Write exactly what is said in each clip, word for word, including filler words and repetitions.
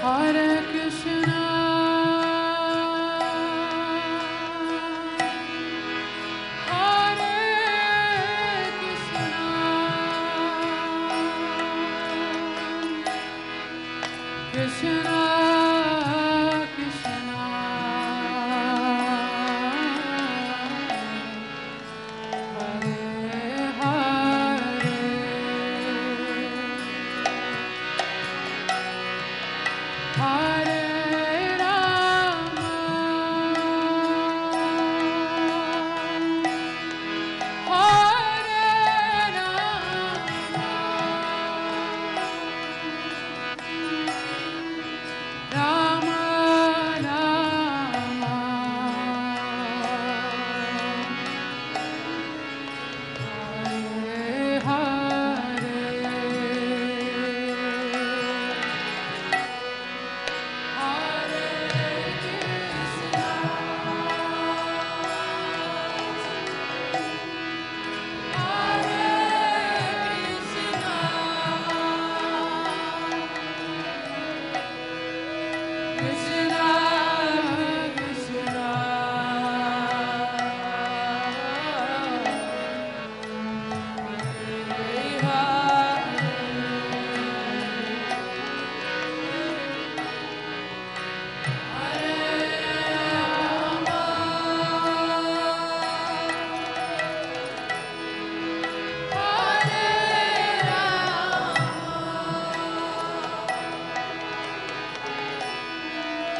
Hare Krishna, Hare Krishna, Krishna Krishna, Hare Hare, Hare Rama, Hare Rama, Rama Rama, Hare Hare, Hare Krishna, Hare Krishna, Krishna Krishna, Hare Hare,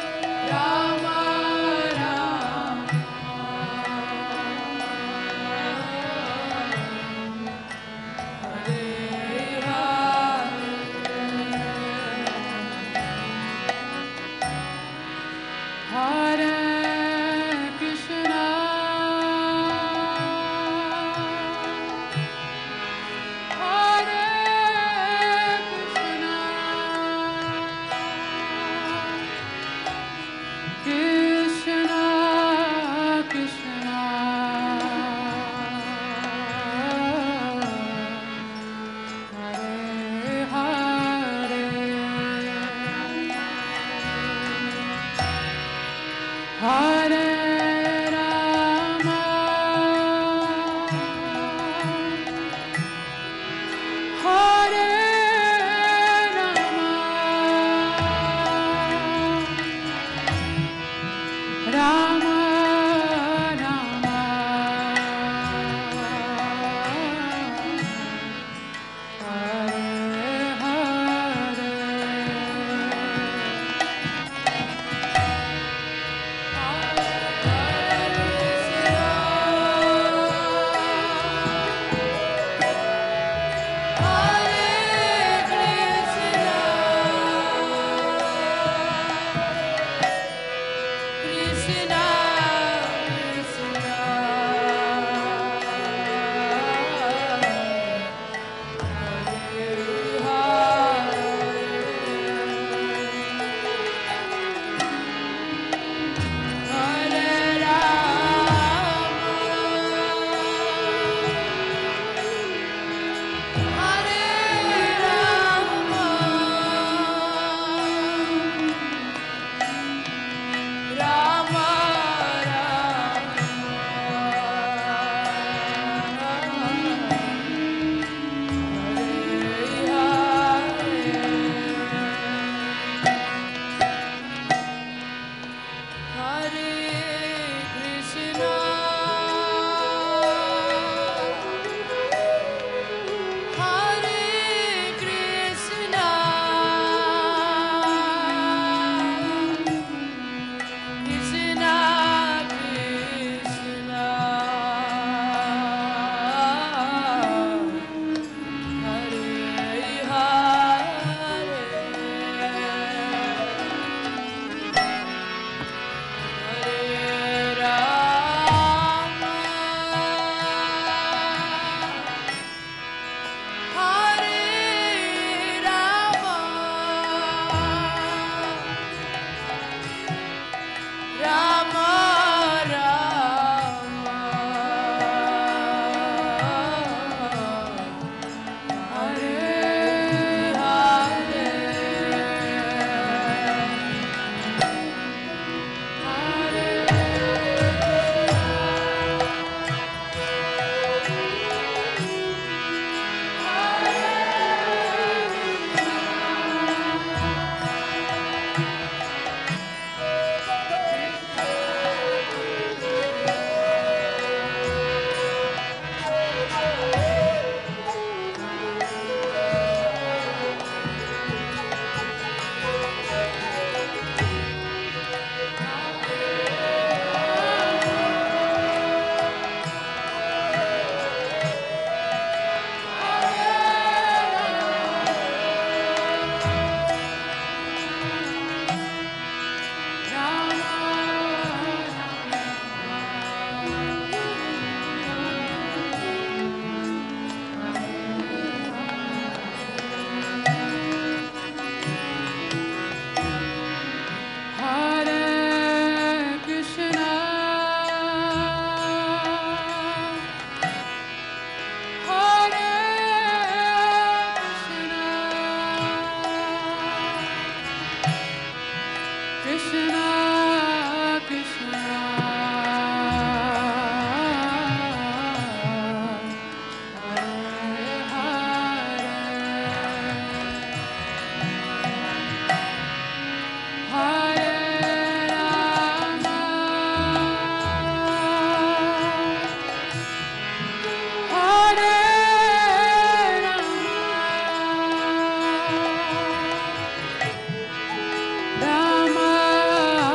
Rama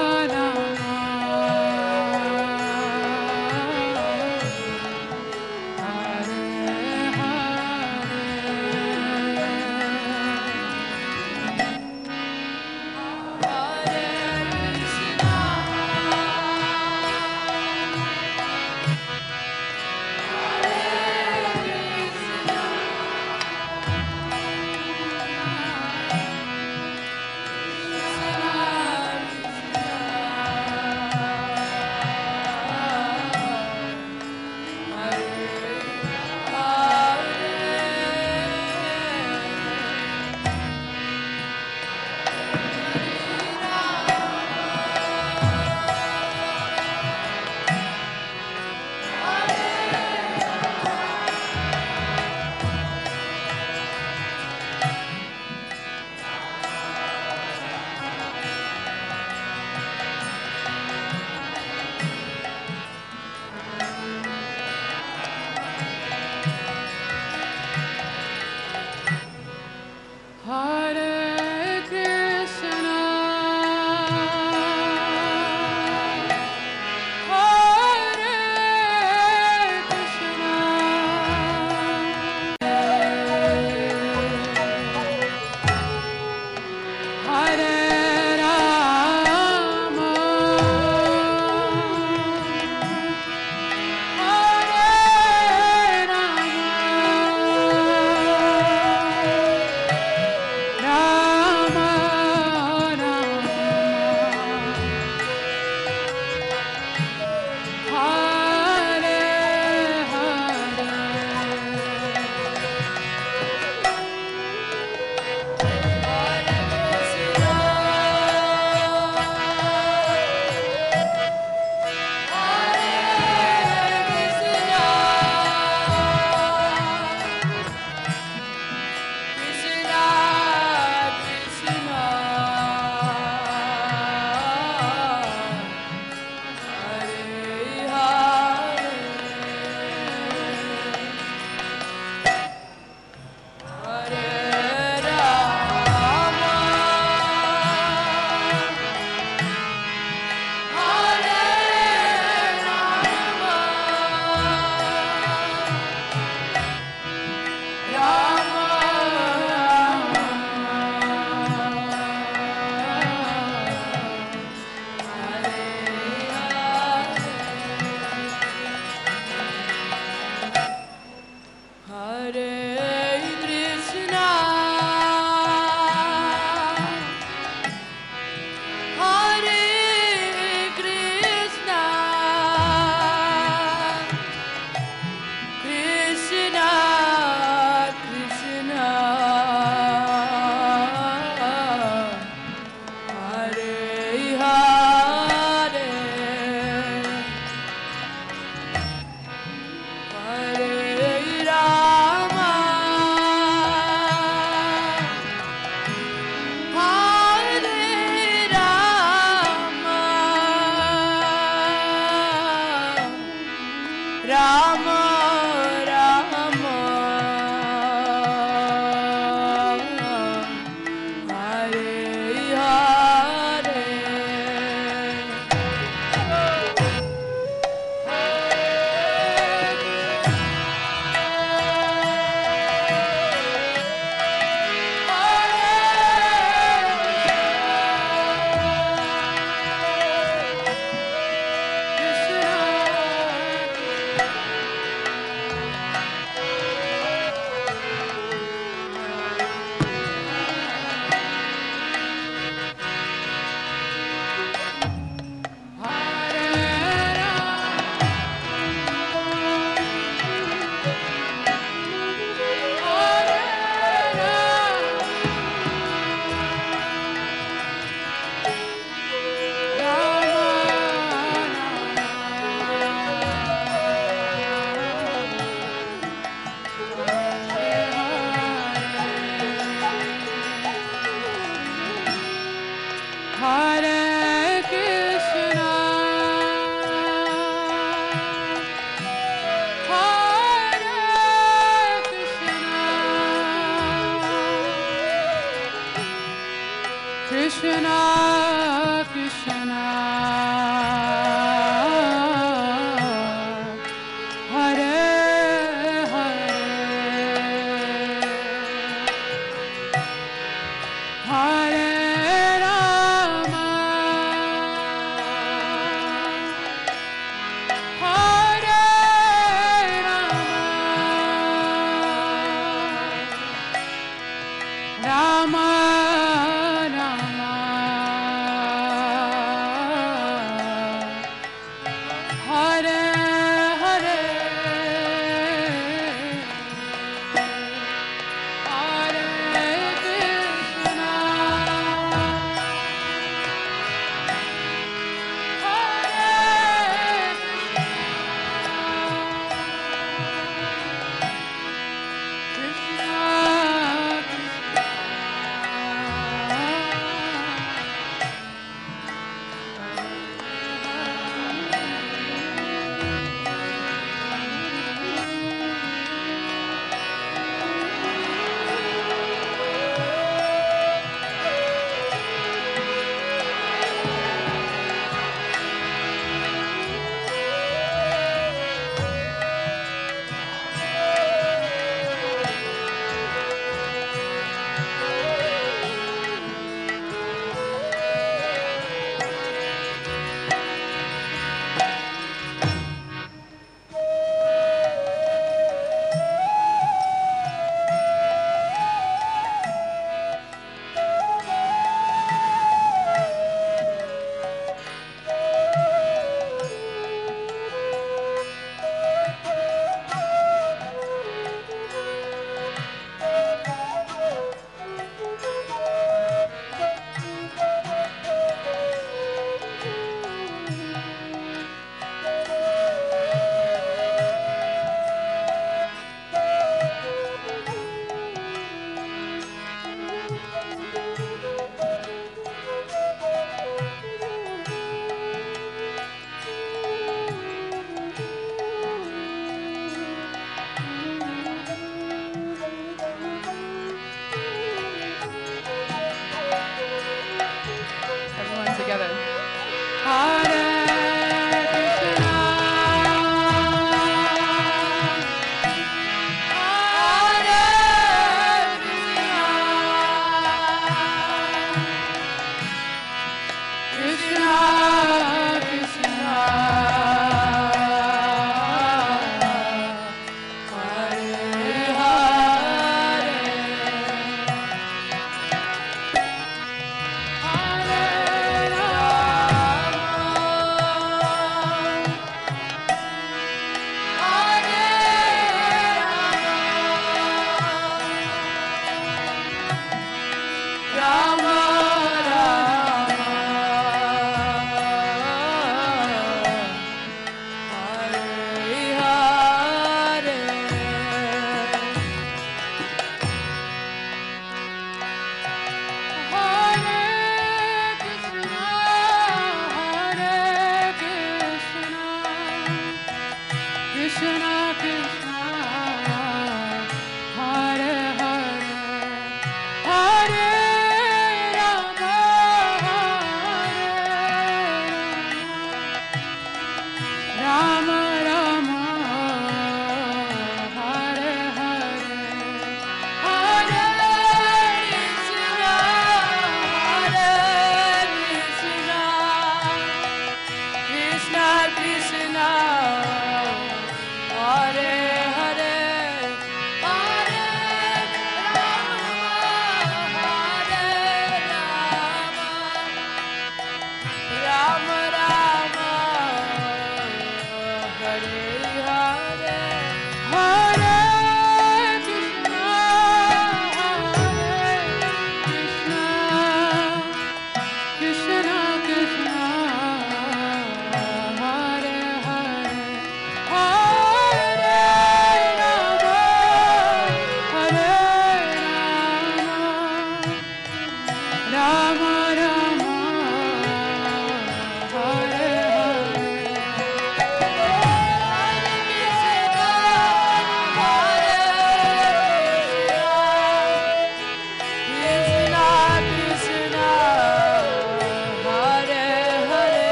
Hare Krishna, Hare Krishna, Krishna Krishna, Hare Hare, Hare Rama, Hare Rama, Rama Rama, Hare Hare, Hare Krishna, everyone together. Hare Krishna, Hare Krishna, Krishna Krishna, Hare Hare, Hare Rama,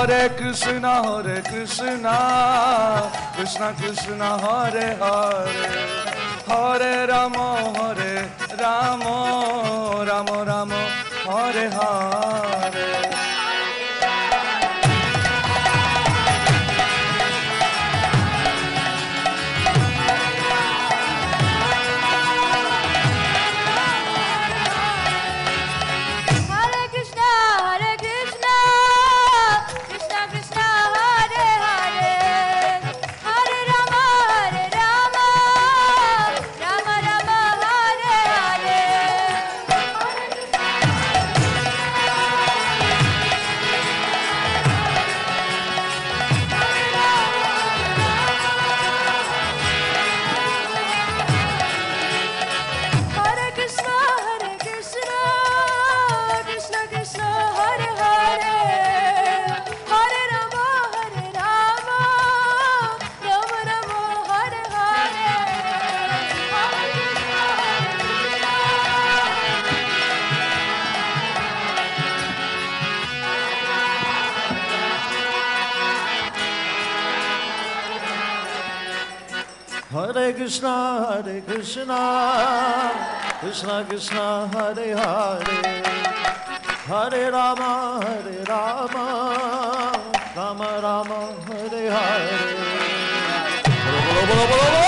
Hare Krishna, Hare Krishna, Krishna Krishna, Hare Hare, Hare Rama, Hare Rama, Rama Rama, Hare Hare. Hare Krishna, Hare Krishna, Krishna Krishna, Hare Hare, Hare Rama, Hare Rama, Rama Rama, Hare Hare. Bolo, bolo, bolo, bolo, bolo.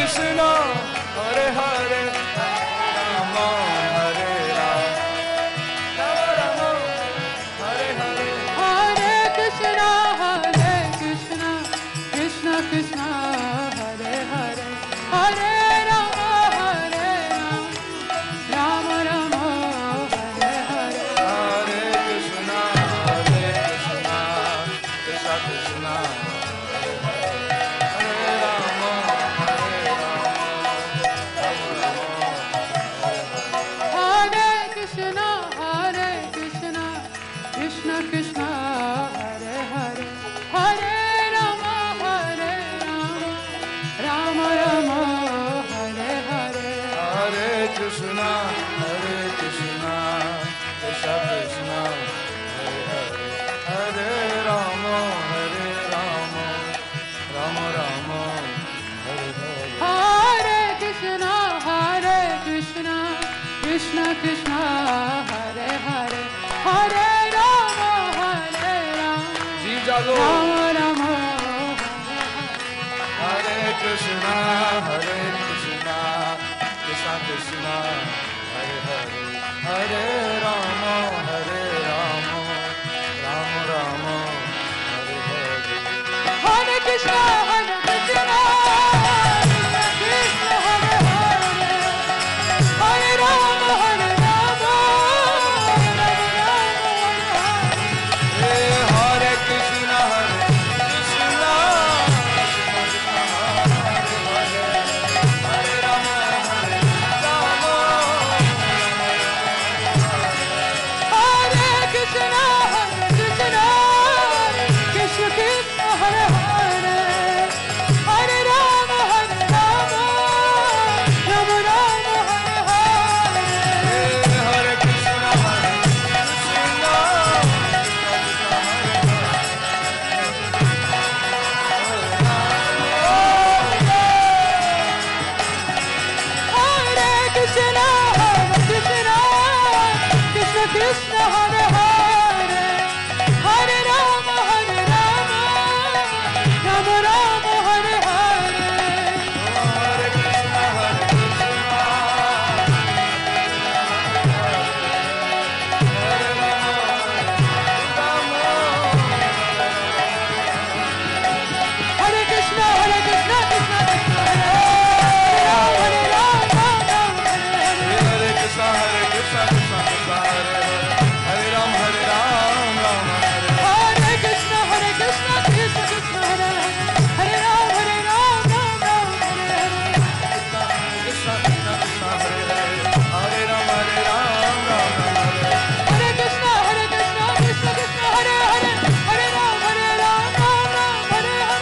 Krishna, Hare Hare, Rama, Hare Rama, Rama Rama, Hare Hare, Hare Krishna, Hare Krishna, Krishna Krishna, Hare Hare, Hare Rama, Hare Rama, Rama Rama, Hare Hare. Hare Krishna, Hare Krishna, Krishna Krishna, Hare Rama, Hare Rama, Rama Rama, Hare Krishna, Hare Krishna, Krishna Krishna, Hare Hare, Hare Rama, Hare Rama, Rama Rama, Hare Hare. Hare Krishna, Hare Krishna, Krishna Krishna, Hare Hare, Hare Rama, Hare Rama, Rama Rama, Hare Hare. Hare Krishna, Hare Krishna, Krishna Krishna, Hare Hare, Hare Rama, Hare Rama, जी जागो. Rama Rama, Hare Krishna, Hare Krishna, Krishna Krishna, Hare Hare, Hare Rama, Hare Rama, Rama Rama, Hare Hare. Hare Krishna, Hare Krishna, Krishna Hare Hare, Hare Rama, Hare Rama, Rama Rama, Hey, Hare Krishna, Hare Krishna, Krishna Krishna, Hare Hare, Hare Rama, Hare Rama, Hare Krishna, Hare Krishna, Krishna Krishna, Hare Hare, Hare Rama, Hare Rama, Rama Rama, Hare Hare. Hey, Hare Krishna, Hare Krishna, Hare Krishna, Hare Krishna, Krishna Krishna, Hare Hare, Hare Rama, Hare Rama, Rama Rama, Hare Hare. Hare Krishna, Hare Krishna, Hare Rama, Hare Krishna, Hare Krishna, Krishna Krishna, Hare Rama, Hare Rama, Rama Hare Hare. Hare Krishna, Hare Krishna, Krishna Krishna, Hare Hare, Hare Ram, Hare Ram, Ram Hare Hare. Hare Krishna, Hare Krishna, Krishna Krishna, Hare Hare, Hare Rama, Hare Rama, Rama Hare Hare. Krishna, Krishna, Krishna, Hare Hare, Hare Ram, Hare Ram, Ram Hare Hare. Hare Krishna, Hare Krishna, Krishna Krishna, Hare Hare, Hare Rama, Hare Rama, Rama Hare Hare.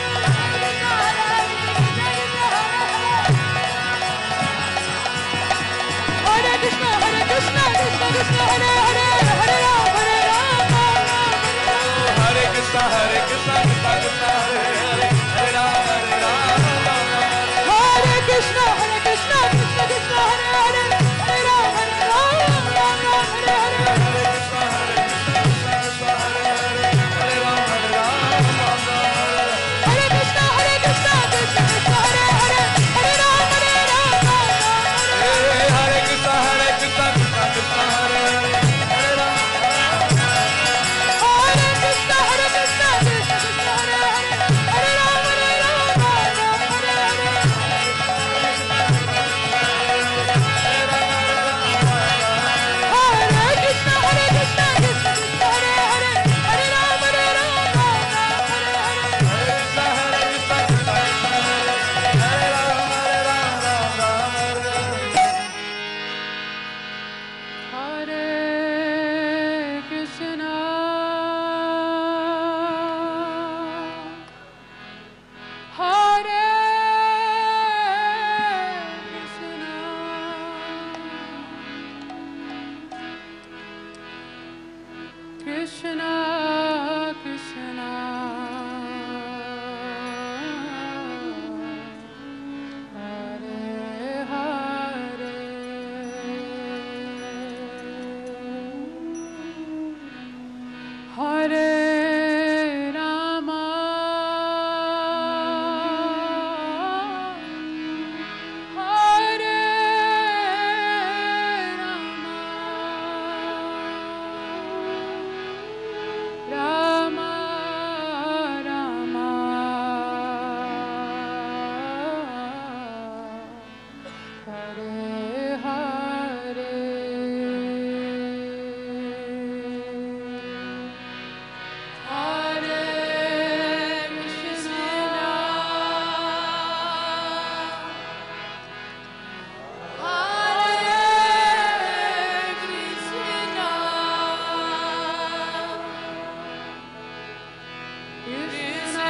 Hare Krishna, Hare Krishna, Krishna Krishna, Hare Hare, Hare Rama, Hare Rama, Rama Hare Hare. Hare Krishna, Hare Krishna, Krishna Krishna, Hare Hare, Hare Ram, Hare Ram, Ram Hare Hare. Hare Krishna, Hare Krishna, Krishna Krishna, Hare Hare, Hare Rama, Hare Rama, Rama Hare Hare. Hare Krishna, Hare Krishna, Krishna Krishna, Hare Hare, Hare Ram, Hare Ram, Ram Hare Hare. Hare Krishna, Hare Krishna, Krishna Krishna, Hare Hare, Hare Rama, Hare Rama, Rama Hare Hare. Hey, Hare Krishna, Hare Krishna, Krishna Krishna, Hare Hare, Hare Ram, Hare Krishna, Hare Krishna, Krishna Krishna, Hare Hare, Hare Rama, Hare Rama, Rama Hare Hare. Hare Krishna, Hare Krishna, Krishna Krishna, Hare Hare, Hare Rama, Hare Rama, Rama Hare Hare. Hare Krishna, Hare Krishna, Krishna Krishna, Hare Hare, Hare Ram, Hare Ram, Ram Ram Hare Hare. Hare Krishna, Hare Krishna, Krishna Krishna, Hare Hare, Hare Rama, Hare Hare Hare Krishna Hare Krishna Krishna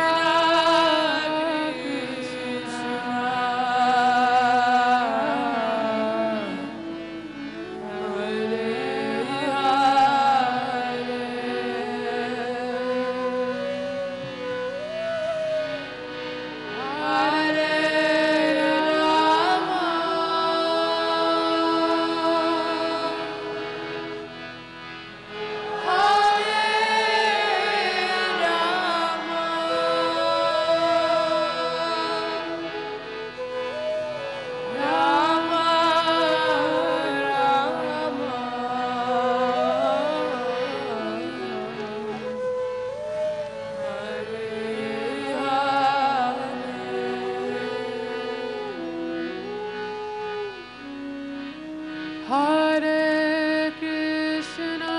Hare Krishna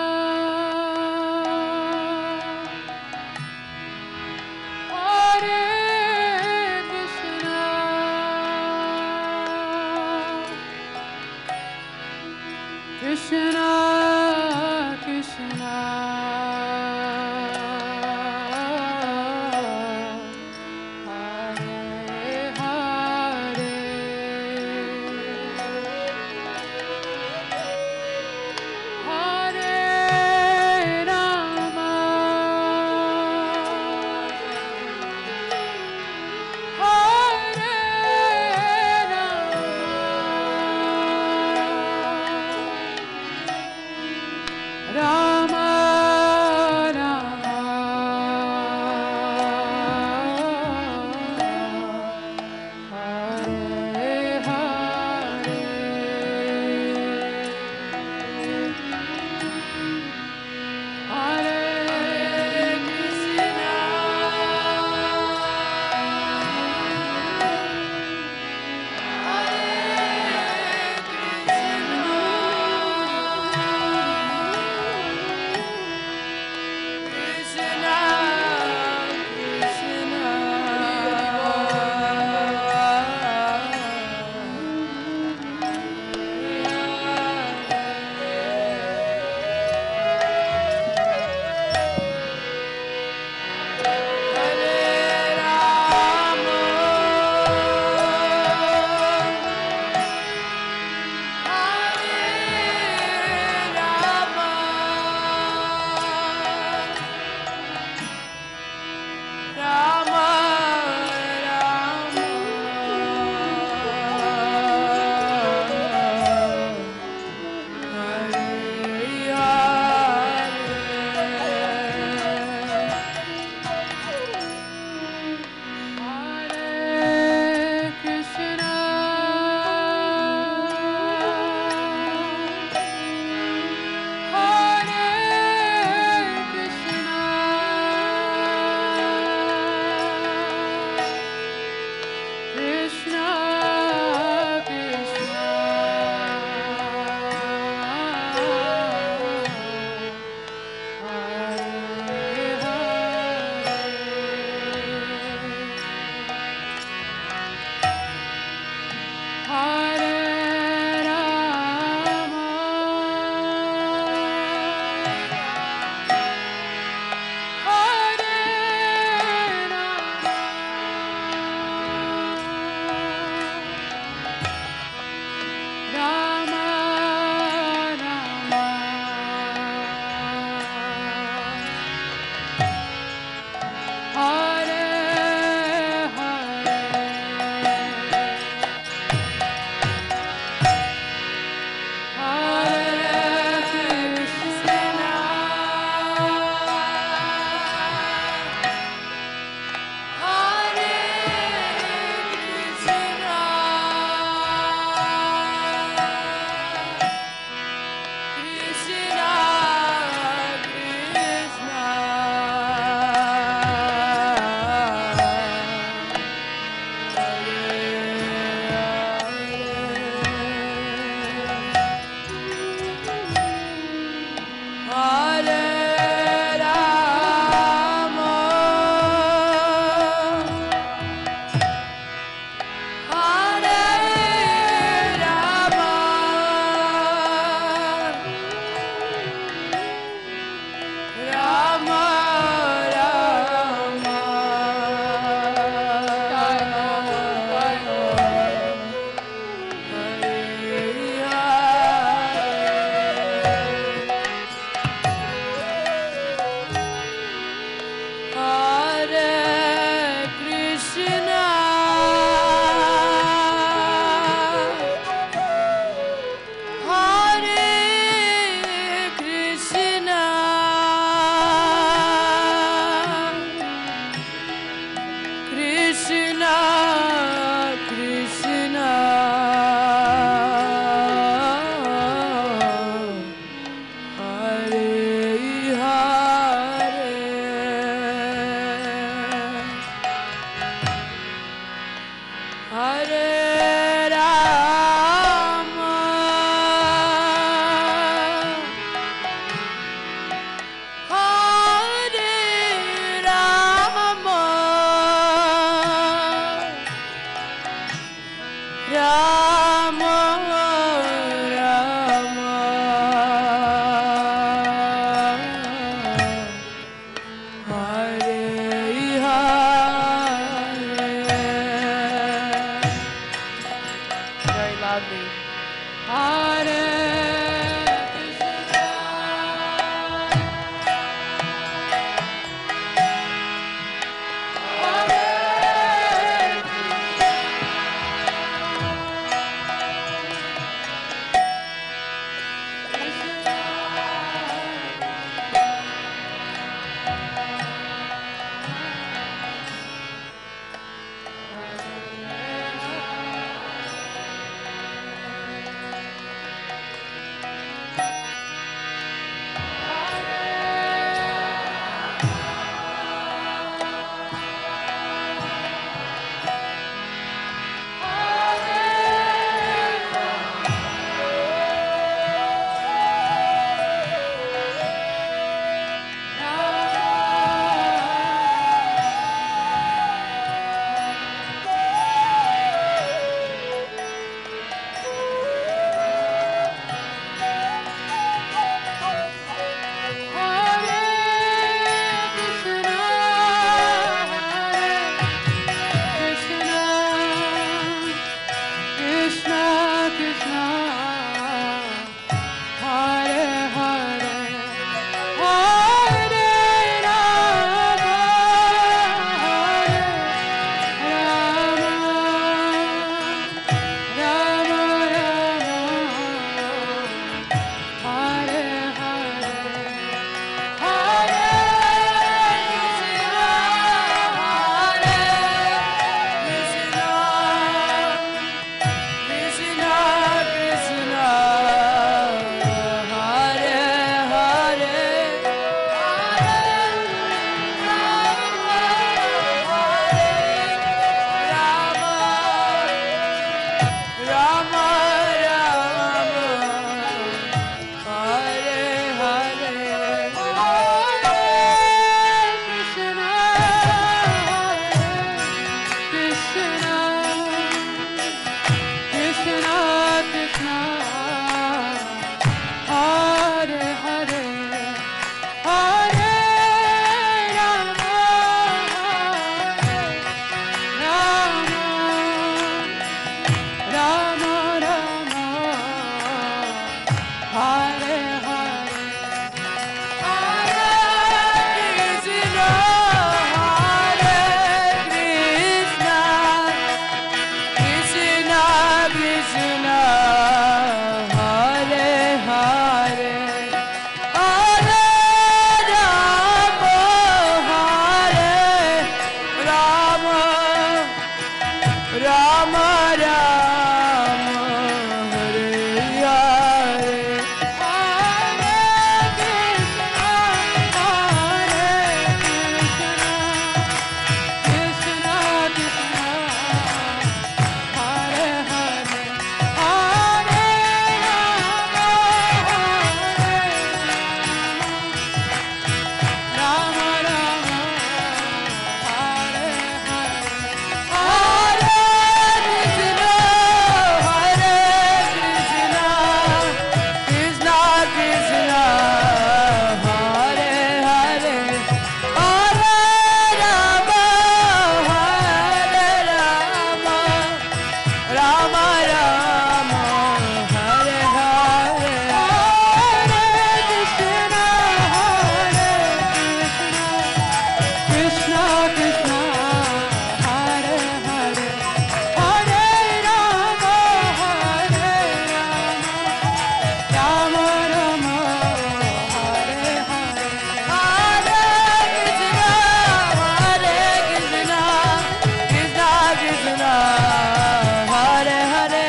Hare Krishna Krishna Krishna Hare Hare Hare Rama Hare Rama Rama Hare Hare Krishna Hare Krishna Hare Krishna Krishna Krishna Hare Hare Hare Rama Hare Rama Rama Hare Hare Rama, Rama, Hare Hare. Very loudly. Hare Krishna, Hare Hare Hare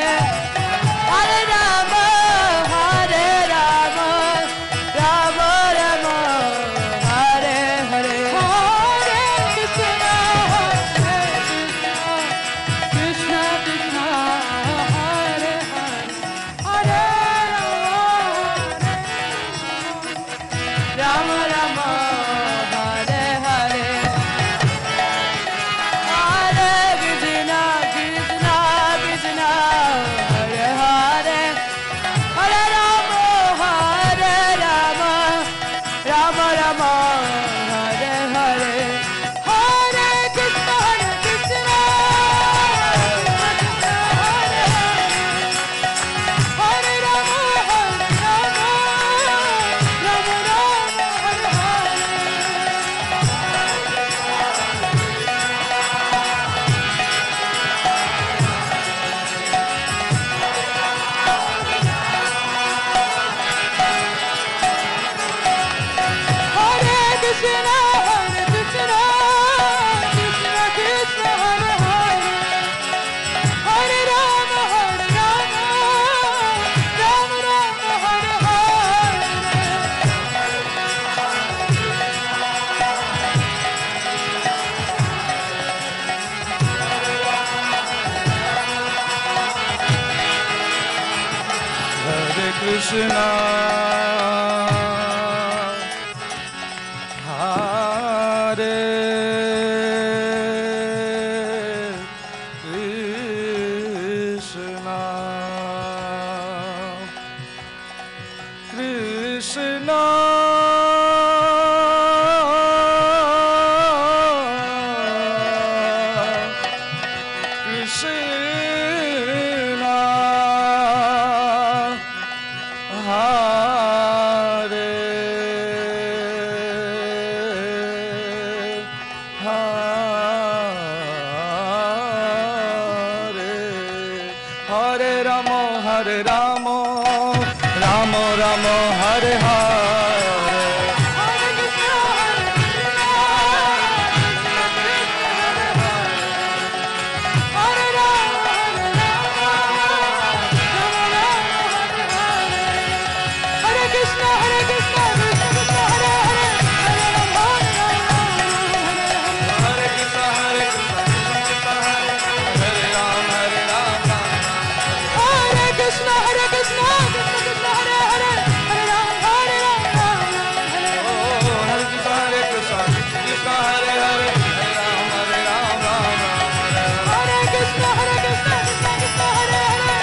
Krishna, Hare Krishna, Krishna, Krishna, Hare Hare Hare Ramo, Hare Ramo, Ramo Ramo, Hare Hare. Hare Krishna, Hare Rama, Hare Krishna, Hare Krishna, Krishna Krishna, Hare Hare, Hare Rama, Hare Rama, Hare Hare Krishna, Hare Krishna, Krishna Krishna, Hare Hare, Hare Ram, Hare Ram, Hare Ram, Hare Ram. Hare Krishna, Hare Krishna, Krishna Krishna, Hare Hare,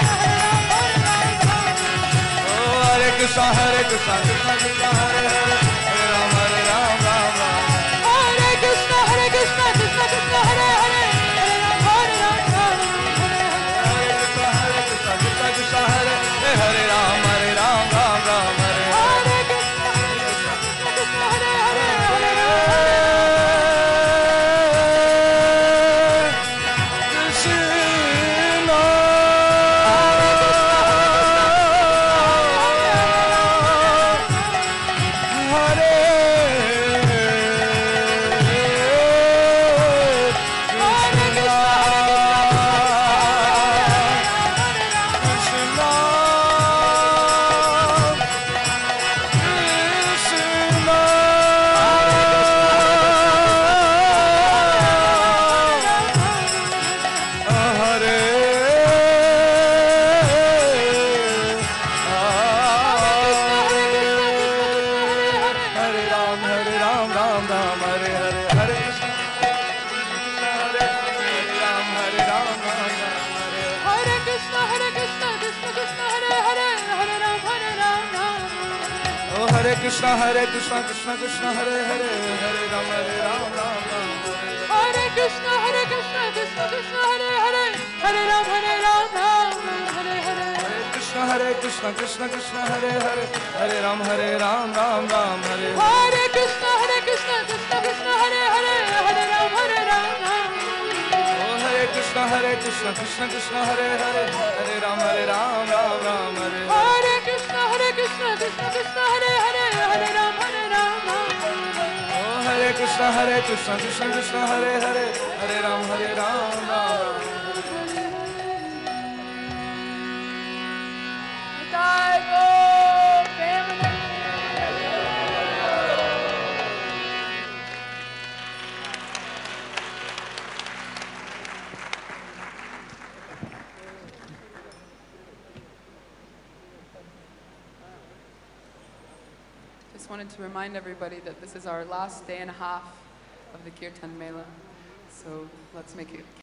Hare Ram, Hare Ram, Hare Krishna, Hare Krishna, Krishna Krishna, Hare Hare, Hare Ram, Hare Ram, Ram Ram. Hare Krishna, Hare Krishna, Krishna Krishna, Hare Hare, Hare Ram, Hare Ram, Hare Hare. Hare Krishna, Hare Krishna, Krishna Krishna, Hare Hare, Ram, Hare Ram, Ram Ram, Hare Hare. Hare Krishna, Hare Krishna, Krishna Krishna, Hare Hare, Hare Ram, Hare Krishna, Hare Krishna, Krishna Krishna, Hare Hare, Hare Ram, Hare Ram, Ram Ram. Oh, Hare Krishna, Hare Krishna, Krishna Krishna, Hare Hare, Hare Ram, Hare Ram, Ram Ram. Hare Krishna, Hare Krishna, Krishna Krishna, Hare Hare, Hare Ram, Hare Ram, Ram Ram, Hare Hare. Hare Krishna, Hare Krishna, Krishna Krishna, Hare Hare, Hare Ram, Hare Ram, Ram Ram, Hare Hare. Hare Krishna, Hare Krishna, Krishna Krishna, Hare Hare, Hare Ram, Hare Ram, Ram. Oh, Hare Krishna, Hare Krishna, Krishna Krishna, Hare Hare, Hare Ram, Hare Ram, Ram Ram, Hare Hare. Hare Krishna, Hare Krishna, Krishna Krishna, Hare Hare, Hare Ram, Hare Ram, Ram. Oh, Hare Krishna, Hare Krishna, Krishna Krishna, Hare Hare, Hare Ram, Hare Ram, Ram Ram. Jai Go Premanand. Just wanted to remind everybody that this is our last day and a half of the Kirtan Mela. So let's make it